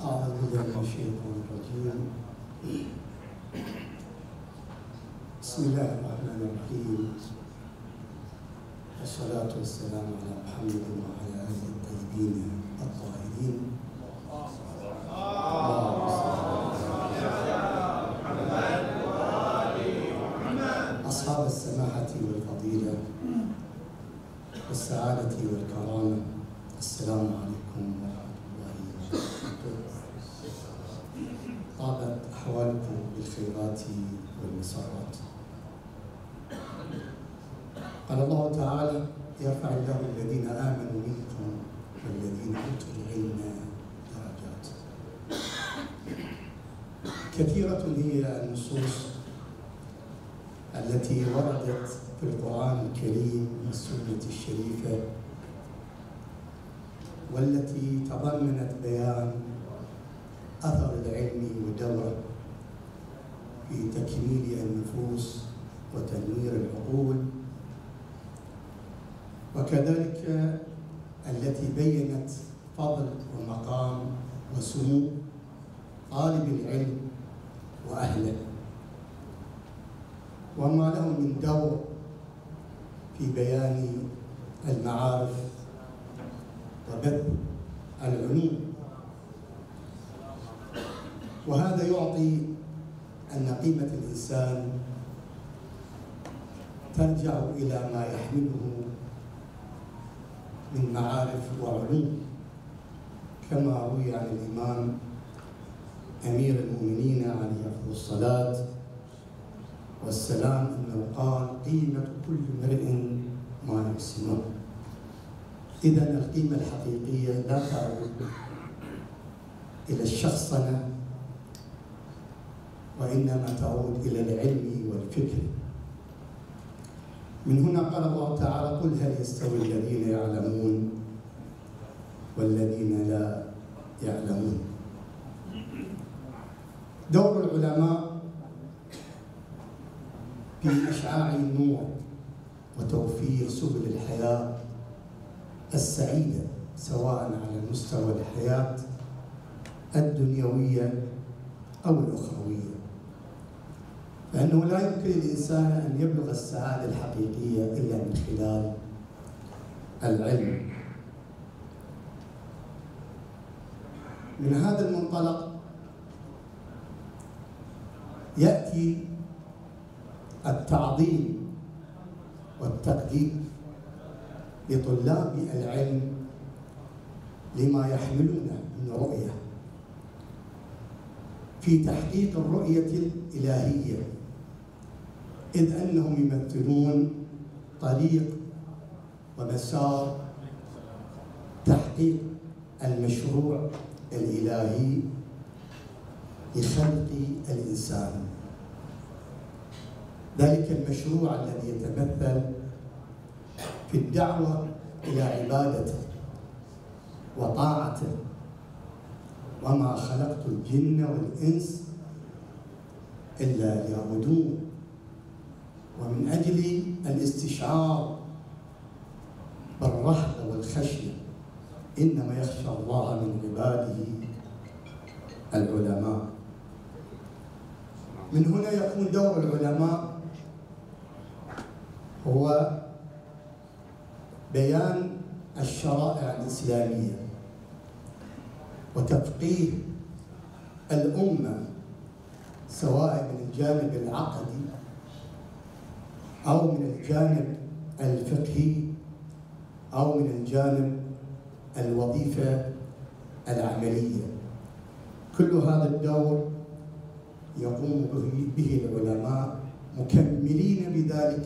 أعوذ بالله من الشيطان الرجيم. بسم الله الرحمن الرحيم. والصلاة والسلام على محمد وعلى آله الطيبين الطاهرين. أصحاب السماحة والفضيلة والسعادة والكرامة، السلام عليكم ورحمة الله وبركاته. طابت أحوالكم بالخيرات والمسرات. قال الله تعالى: يرفع الله الذين آمنوا منكم والذين أوتوا العلم درجات. كثيرة هي النصوص التي وردت في القرآن الكريم والسنة الشريفة، والتي تضمنت بيان أثر العلم ودوره في تكميل النفوس وتنوير العقول، وكذلك التي بينت فضل ومقام وسمو طالب العلم وأهله، وما له من دور في بيان المعارف وبث العلوم. وهذا يعطي أن قيمة الإنسان ترجع إلى ما يحمله من معارف وعلوم، كما روي عن الإمام أمير المؤمنين عليه أفضل الصلاة والسلام أنه قال: قيمة كل امرئ ما يحسنه. إذن القيمة الحقيقية لا تعود إلى الشخصنة، وإنما تعود إلى العلم والفكر. من هنا قال الله تعالى: قل هل يستوي الذين يعلمون والذين لا يعلمون. دور العلماء في إشعاع النور وتوفير سبل الحياة السعيدة، سواء على مستوى الحياة الدنيوية أو الأخروية، فإنه لا يمكن للإنسان أن يبلغ السعادة الحقيقية إلا من خلال العلم. من هذا المنطلق يأتي التعظيم والتقدير لطلاب العلم لما يحملونه من رؤية في تحقيق الرؤية الإلهية، إذ أنهم يمثلون طريق ومسار تحقيق المشروع الإلهي لخلق الإنسان. ذلك المشروع الذي يتمثل في الدعوة إلى عبادته وطاعته، وما خلقت الجن والإنس إلا ليعبدون، ومن أجل الاستشعار بالرهبة والخشية. إنما يخشى الله من عباده العلماء. من هنا يكون دور العلماء هو بيان الشرائع الإسلامية وتفقيه الأمة، سواء من الجانب العقدي أو من الجانب الفقهي أو من الجانب الوظيفة العملية. كل هذا الدور يقوم به العلماء، مكملين بذلك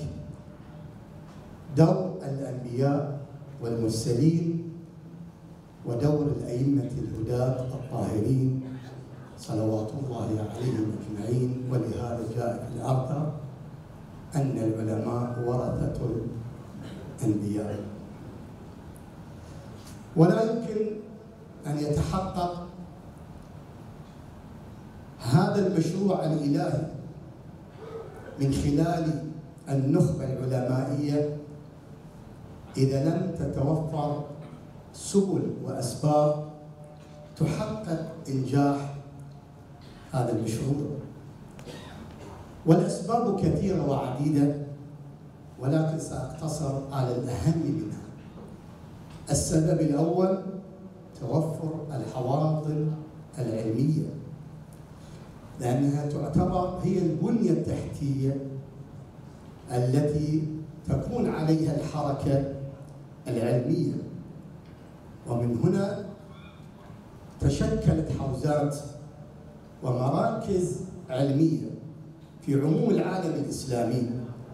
دور الأنبياء والمرسلين ودور الأئمة الهداة الطاهرين صلوات الله عليهم أجمعين. ولهذا جاء في الآثار أن العلماء ورثة الأنبياء. ولا يمكن أن يتحقق هذا المشروع الإلهي من خلال النخبة العلمائية إذا لم تتوفر سبل وأسباب تحقق إنجاح هذا المشروع. والأسباب كثيرة وعديدة، ولكن سأقتصر على الأهم منها. السبب الأول توفر الحواضن العلمية، لأنها تعتبر هي البنية التحتية التي تكون عليها الحركة العلمية. ومن هنا تشكلت حوزات ومراكز علمية في عموم العالم الإسلامي،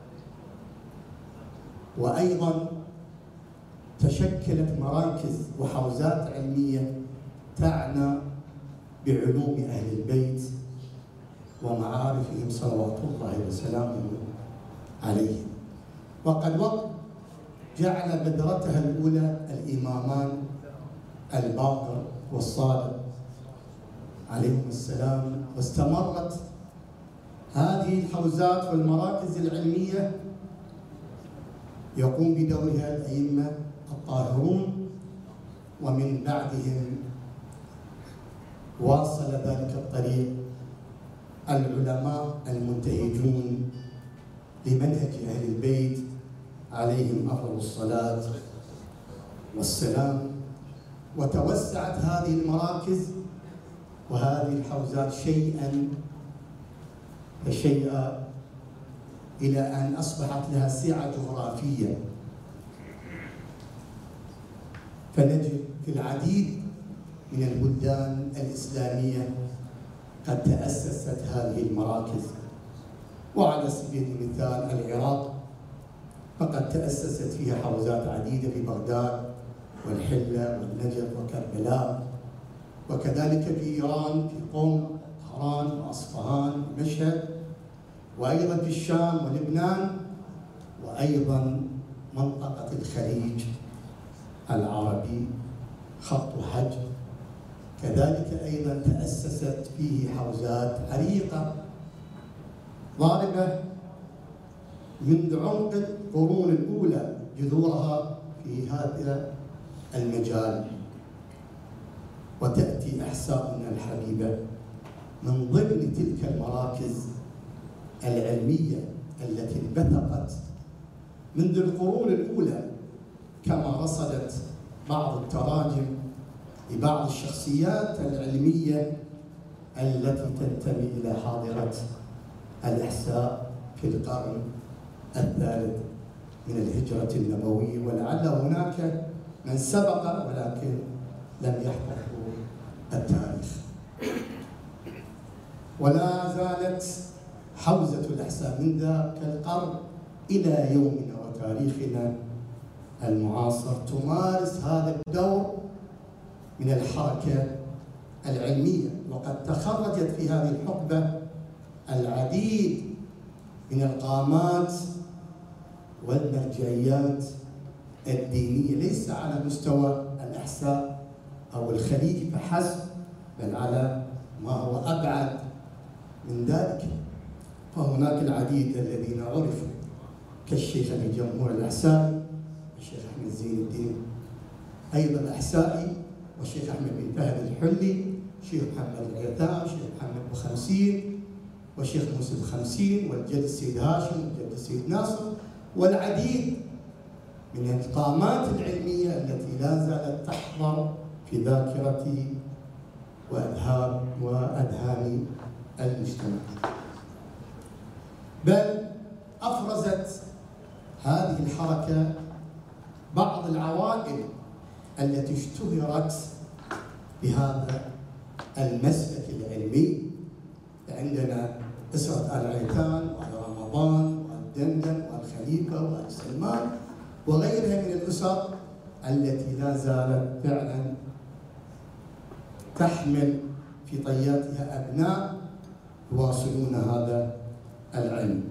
وأيضا تشكلت مراكز وحوزات علمية تعنى بعلوم أهل البيت ومعارفهم صلوات الله وسلامه عليهم. وقد جعل بذرتها الأولى الإمامان الباقر والصادق عليهم السلام، واستمرت هذه الحوزات والمراكز العلمية يقوم بدورها الأئمة الطاهرون، ومن بعدهم واصل ذلك الطريق العلماء المنتهجون لمنهج أهل البيت عليهم أفضل الصلاة والسلام. وتوسعت هذه المراكز وهذه الحوزات شيئا فشيئا إلى أن أصبحت لها سعة جغرافية، فنجد في العديد من البلدان الإسلامية قد تأسست هذه المراكز. وعلى سبيل المثال العراق فقد تأسست فيها حوزات عديدة في بغداد والحلة والنجف وكربلاء، وكذلك في إيران في قم، طهران وأصفهان ومشهد، وأيضا في الشام ولبنان، وأيضا منطقة الخليج العربي خط حج. كذلك أيضا تأسست فيه حوزات عريقة ضاربة منذ عمق القرون الأولى جذورها في هذا المجال. وتأتي أحساؤنا الحبيبة من ضمن تلك المراكز العلمية التي انبثقت منذ القرون الأولى، كما رصدت بعض التراجم لبعض الشخصيات العلمية التي تنتمي إلى حاضرة الإحساء في القرن الثالث من الهجرة النبوية. ولعل هناك من سبق ولكن لم يحفظوا التاريخ. ولا زالت حوزة الإحساء من ذاك القرن إلى يومنا وتاريخنا المعاصر تمارس هذا الدور من الحركة العلمية. وقد تخرجت في هذه الحقبة العديد من القامات والمرجعيات الدينية، ليس على مستوى الإحساء أو الخليج فحسب، بل على ما هو أبعد من ذلك. فهناك العديد الذين عرفوا كالشيخ الجمهور الإحسائي، الشيخ أحمد زين الدين أيضا الإحسائي، والشيخ أحمد بن فهد الحلي، الشيخ محمد العيثام، الشيخ محمد بخمسين، والشيخ موسى بخمسين، والجد السيد هاشم، والجد السيد ناصر، والعديد من القامات العلمية التي لا زالت تحضر في ذاكرة وأذهان المجتمع. بل أفرزت هذه الحركة بعض العوائل التي اشتهرت بهذا المسلك العلمي. عندنا أسرة آل عيثان وآل رمضان وآل دندن وآل خليفة وآل سلمان وغيرها من الأسر التي لا زالت فعلا تحمل في طياتها أبناء يواصلون هذا العلم.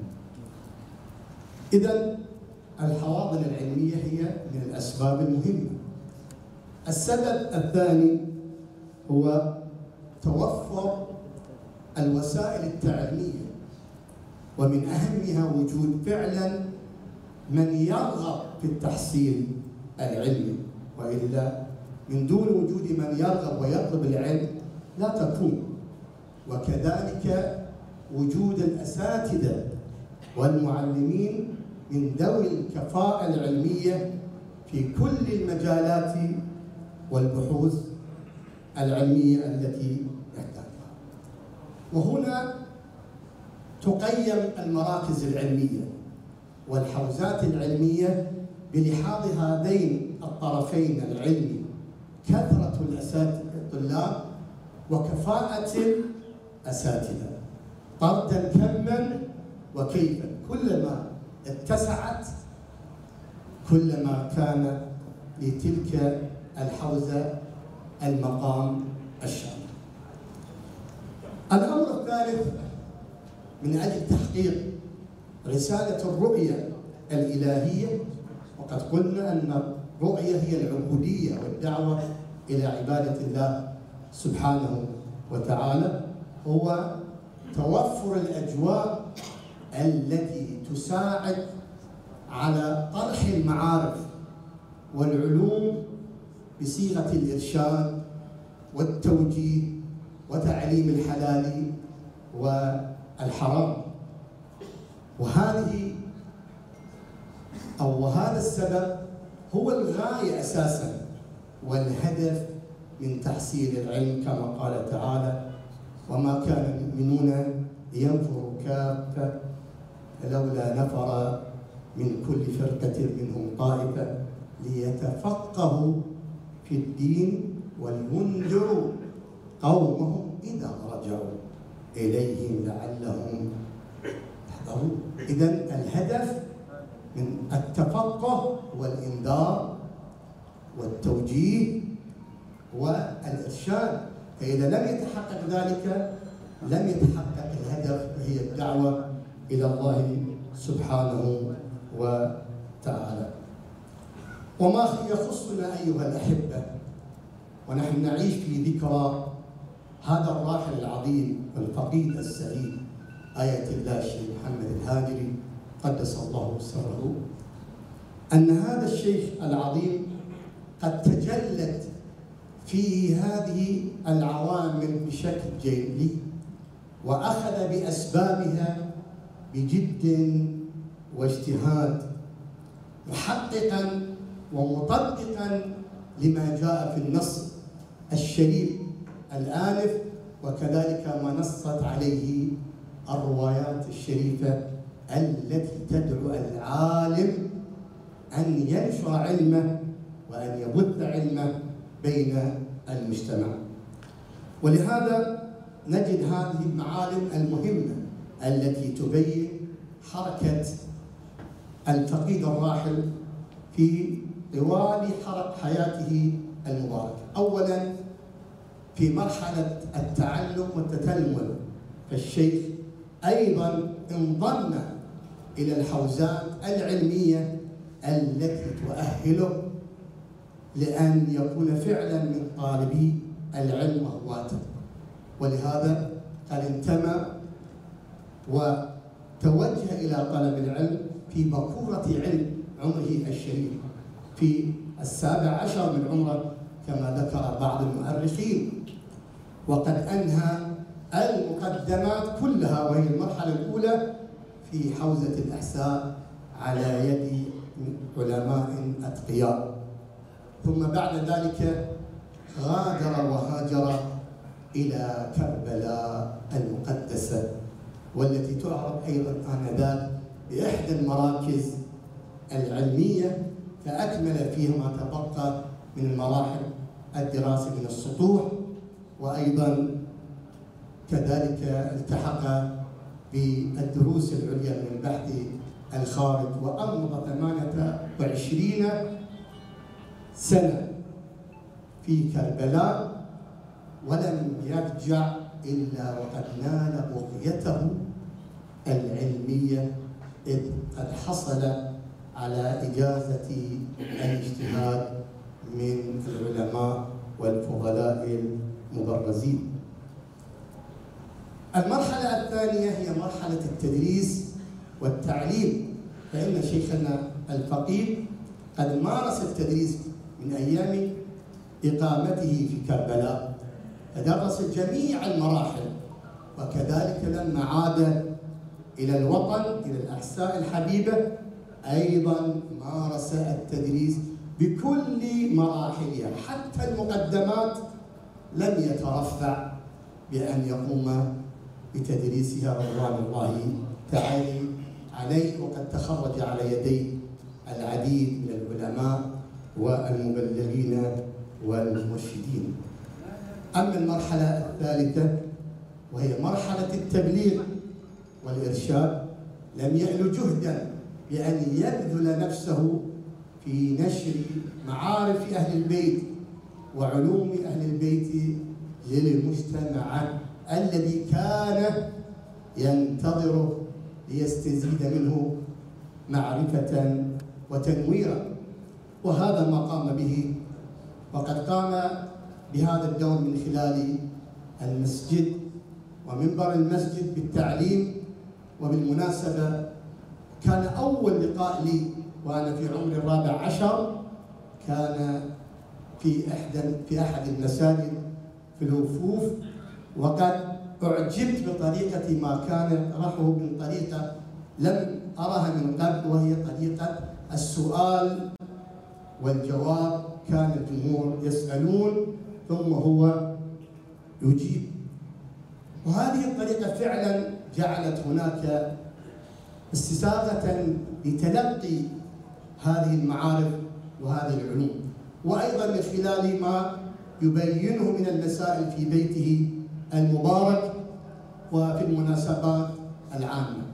إذن الحواضن العلمية هي من الأسباب المهمة. السبب الثاني هو توفر الوسائل التعليمية، ومن أهمها وجود فعلا من يرغب في التحصيل العلمي، وإلا من دون وجود من يرغب ويطلب العلم لا تكون، وكذلك وجود الأساتذة والمعلمين من ذوي الكفاءة العلمية في كل المجالات والبحوث العلمية التي يحتاجها. وهنا تقيم المراكز العلمية والحوزات العلمية بلحاظ هذين الطرفين العلمي: كثرة الطلاب وكفاءة الأساتذة، طردا كما وكيفا. كلما اتسعت كلما كان لتلك الحوزة المقام الشامل. الأمر الثالث من أجل تحقيق رسالة الرؤية الإلهية، وقد قلنا أن الرؤية هي العبودية والدعوة إلى عبادة الله سبحانه وتعالى، هو توفر الأجواء التي تساعد على طرح المعارف والعلوم بصيغة الإرشاد والتوجيه وتعليم الحلال والحرام. وهذا السبب هو الغاية أساساً والهدف من تحصيل العلم، كما قال تعالى: وما كان المؤمنون لينفروا كافة فلولا نفر من كل فرقة منهم طائفة ليتفقهوا في الدين ولينذروا قومهم إذا رجعوا إليهم لعلهم يحذرون. إذن الهدف من التفقه والإنذار والتوجيه والإرشاد، فإذا لم يتحقق ذلك لم يتحقق الهدف، وهي الدعوة إلى الله سبحانه وتعالى. وما يخصنا أيها الأحبة ونحن نعيش في ذكرى هذا الراحل العظيم والفقيد السعيد آية الله الشيخ محمد الهاجري قدس الله سره، أن هذا الشيخ العظيم قد تجلت في هذه العوامل بشكل جيد، وأخذ بأسبابها بجد واجتهاد، محققا ومطبقا لما جاء في النص الشريف الآنف، وكذلك ما نصت عليه الروايات الشريفة التي تدعو العالم أن ينشر علمه وأن يبث علمه بين المجتمع. ولهذا نجد هذه المعالم المهمة التي تبين حركة الفقيد الراحل في طوال حياته المباركة. أولاً في مرحلة التعلم والتتلمذ، فالشيخ أيضاً انضم إلى الحوزات العلمية التي تؤهله لأن يكون فعلاً من طالبي العلم وهواته، ولهذا قد انتمى وتوجه إلى طلب العلم في بكورة علم عمره الشريف، في 17 من عمره كما ذكر بعض المؤرخين، وقد أنهى المقدمات كلها وهي المرحلة الأولى في حوزة الإحساء على يد علماء أتقياء، ثم بعد ذلك غادر وهاجر إلى كربلاء المقدسة، والتي تعرف أيضا آنذاك بإحدى المراكز العلمية، فأكمل فيها ما تبقى من المراحل الدراسة من السطوح، وأيضا كذلك التحق بالدروس العليا من البحث الخارج، وأمضى 28 سنة في كربلاء ولم يرجع إلا وقد نال بغيته العلمية، إذ قد حصل على إجازة الاجتهاد من العلماء والفضلاء المبرزين. المرحلة الثانية هي مرحلة التدريس والتعليم، فإن شيخنا الفقيد قد مارس التدريس من أيام إقامته في كربلاء، فدرس جميع المراحل، وكذلك لما عاد إلى الوطن إلى الأحساء الحبيبة أيضا مارس التدريس بكل مراحلها، حتى المقدمات لم يترفع بأن يقوم بتدريسها رضوان الله تعالى عليه، وقد تخرج على يدي العديد من العلماء والمبلغين والمرشدين. أما المرحلة الثالثة وهي مرحلة التبليغ والإرشاد، لم يأل جهدا بأن يبذل نفسه في نشر معارف أهل البيت وعلوم أهل البيت للمجتمع الذي كان ينتظره ليستزيد منه معرفة وتنويرا، وهذا ما قام به. وقد قام بهذا الدور من خلال المسجد ومنبر المسجد بالتعليم. وبالمناسبة كان أول لقاء لي وأنا في عمر 14 كان في أحد المساجد في الوفوف، وقد أعجبت بطريقة ما كان يطرحه من طريقة لم أرها من قبل، وهي طريقة السؤال والجواب. كان الجمهور يسألون ثم هو يجيب، وهذه الطريقة فعلا جعلت هناك استساغة لتلقي هذه المعارف وهذه العلوم، وأيضا من خلال ما يبينه من المسائل في بيته المبارك وفي المناسبات العامة.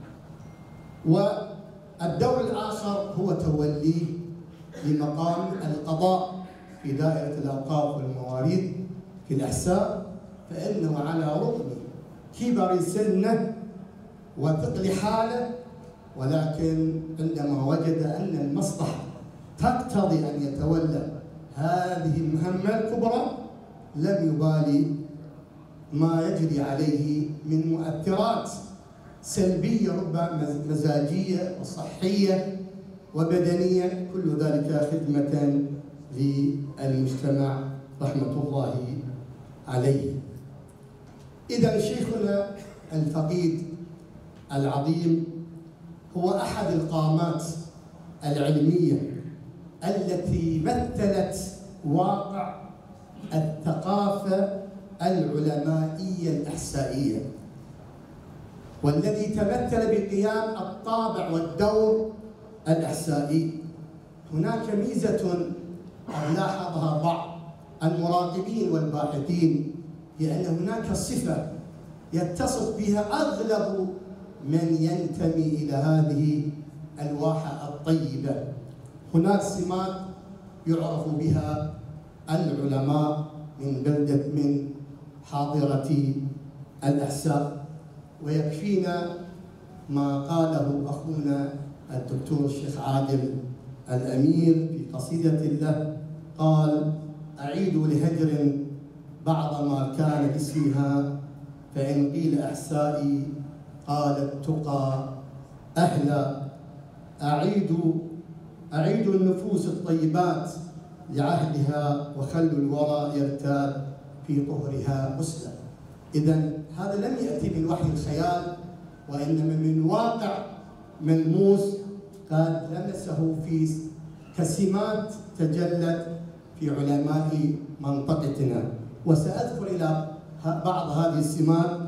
والدور الآخر هو توليه لمقام القضاء في دائرة الأوقاف والمواريث في الأحساء، فإنه على رغم كبر سنه وثقل حاله، ولكن عندما وجد أن المصلحة تقتضي أن يتولى هذه المهمة الكبرى لم يبالي ما يجري عليه من مؤثرات سلبية ربما مزاجية وصحية وبدنية، كل ذلك خدمة للمجتمع رحمة الله عليه. إذا شيخنا الفقيد العظيم هو أحد القامات العلمية التي مثلت واقع الثقافة العلمائية الإحسائية، والذي تمثل بقيام الطابع والدور الإحسائي. هناك ميزة لاحظها بعض المراقبين والباحثين، هي أن هناك صفة يتصف بها أغلب من ينتمي إلى هذه الواحة الطيبة. هناك سمات يعرف بها العلماء من حاضرة الأحساء، ويكفينا ما قاله أخونا الدكتور الشيخ عادل الأمير في قصيدة له، قال: أعيد لهجر بعض ما كان باسمها، فإن قيل أحسائي قال التقى أهلا. أعيد النفوس الطيبات لعهدها، وخلوا الورى يرتاد في طهرها مسلم. إذن هذا لم يأتي من وحي الخيال، وإنما من واقع ملموس قد لمسه في كسمات تجلت في علماء منطقتنا. وسأذكر إلى بعض هذه السمات.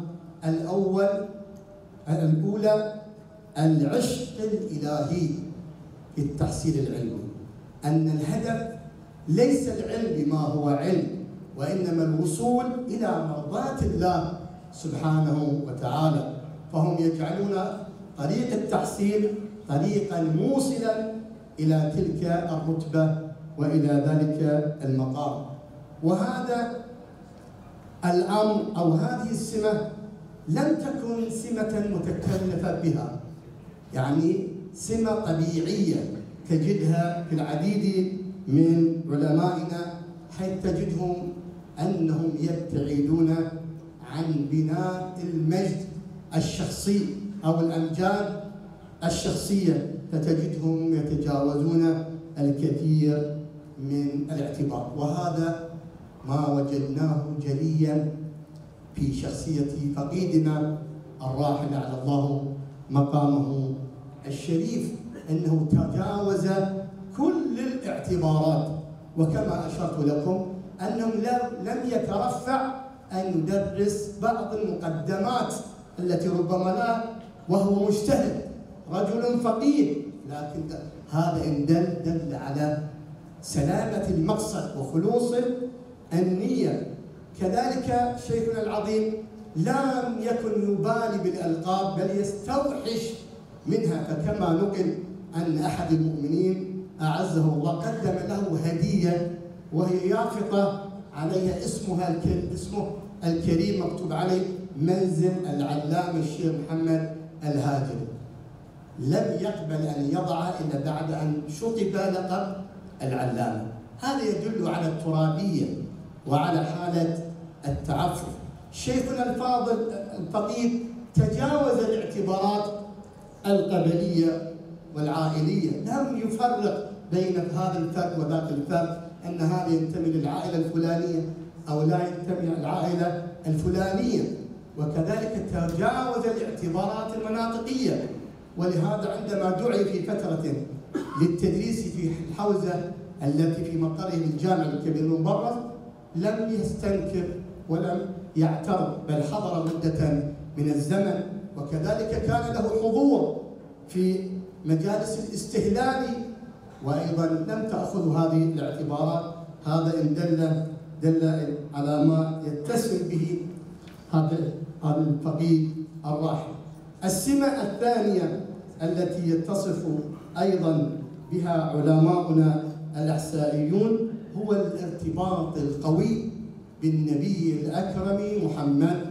الأولى العشق الإلهي في التحصيل العلمي، أن الهدف ليس العلم بما هو علم، وإنما الوصول إلى مرضاة الله سبحانه وتعالى. فهم يجعلون طريق التحصيل طريقا موصلا إلى تلك الرتبة وإلى ذلك المقام. وهذا الأمر أو هذه السمة لم تكن سمة متكلفة بها، يعني سمة طبيعية تجدها في العديد من علمائنا، حيث تجدهم أنهم يبتعدون عن بناء المجد الشخصي أو الأمجاد الشخصية، فتجدهم يتجاوزون الكثير من الاعتبار. وهذا ما وجدناه جليا في شخصية فقيدنا الراحل على الله مقامه الشريف، أنه تجاوز كل الاعتبارات، وكما أشرت لكم أنه لم يترفع أن يدرس بعض المقدمات التي ربما لا، وهو مجتهد رجل فقيه، لكن هذا إن دل على سلامة المقصد وخلوص النية. كذلك شيخنا العظيم لم يكن يبالي بالألقاب بل يستوحش منها، فكما نقل أن أحد المؤمنين أعزه الله قدم له هدية وهي يافطة عليها اسمه الكريم مكتوب عليه منزل العلامة الشيخ محمد الهاجري. لم يقبل أن يضعها إلا بعد أن شطب لقب العلامة. هذا يدل على الترابية وعلى حالة التعفف. شيخنا الفاضل الفقيد تجاوز الاعتبارات القبلية والعائلية، لم يفرق بين هذا الفرد وذاك الفرد، أن هذا ينتمي للعائلة الفلانية أو لا ينتمي للعائلة الفلانية. وكذلك تجاوز الاعتبارات المناطقية، ولهذا عندما دعي في فترة للتدريس في الحوزة التي في مقره الجامع الكبير المبرز لم يستنكر ولم يعترض، بل حضر مدة من الزمن، وكذلك كان له حضور في مجالس الاستهلال، وأيضا لم تأخذ هذه الاعتبارات. هذا إن دل على ما يتسم به هذا الفقيد الراحل. السمة الثانية التي يتصف أيضا بها علماؤنا الإحسائيون هو الارتباط القوي بالنبي الأكرم محمد.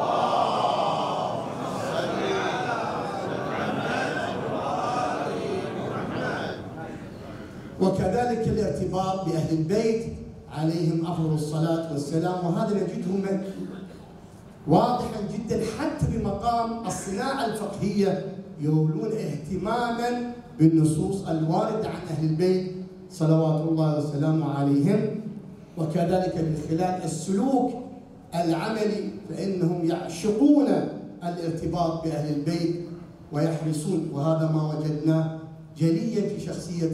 وكذلك الارتباط بأهل البيت عليهم أفضل الصلاة والسلام، وهذا نجده واضحا جدا حتى بمقام الصناعة الفقهية، يولون اهتماما بالنصوص الواردة عن أهل البيت صلوات الله وسلامه عليهم. وكذلك من خلال السلوك العملي فإنهم يعشقون الارتباط بأهل البيت ويحرصون، وهذا ما وجدناه جليا في شخصية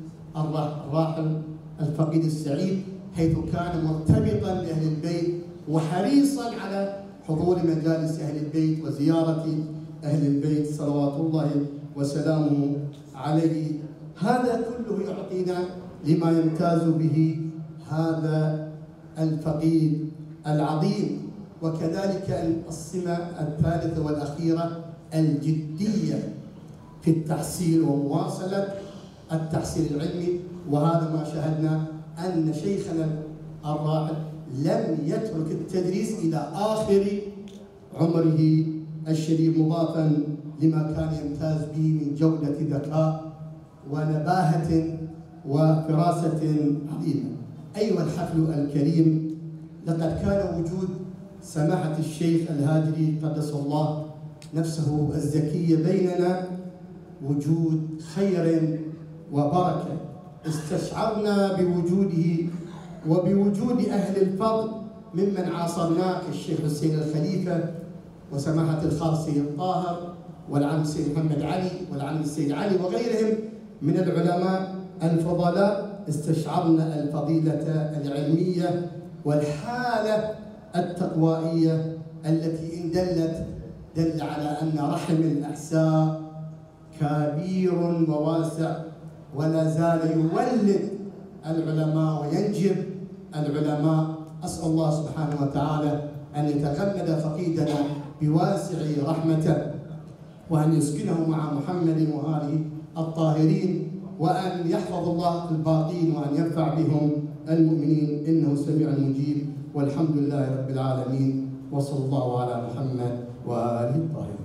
الراحل الفقيد السعيد، حيث كان مرتبطا بأهل البيت وحريصا على حضور مجالس أهل البيت وزيارة أهل البيت صلوات الله وسلامه عليه. هذا كله يعطينا لما يمتاز به هذا الفقيد العظيم. وكذلك السمة الثالثة والأخيرة الجدية في التحصيل ومواصلة التحصيل العلمي، وهذا ما شاهدنا أن شيخنا الراحل لم يترك التدريس إلى آخر عمره الشريف، مضافا لما كان يمتاز به من جودة ذكاء ونباهة وفراسة عظيمة. أيها الحفل الكريم، لقد كان وجود سماحة الشيخ الهاجري قدس الله نفسه الزكية بيننا وجود خير وبركة، استشعرنا بوجوده وبوجود أهل الفضل ممن عاصرناه كالشيخ حسين الخليفة وسماحة الخالص سيد طاهر والعم السيد محمد علي والعم السيد علي وغيرهم من العلماء الفضلاء. استشعرنا الفضيلة العلمية والحالة التقوائية التي إن دل على أن رحم الأحساء كبير وواسع، ولا زال يولد العلماء وينجب العلماء. أسأل الله سبحانه وتعالى أن يتغمد فقيدنا بواسع رحمته، وأن يسكنه مع محمد وآله الطاهرين، وأن يحفظ الله الباقين، وأن ينفع بهم المؤمنين، إنه سميع مجيب. والحمد لله رب العالمين، وصلى الله على محمد وآله الطاهرين.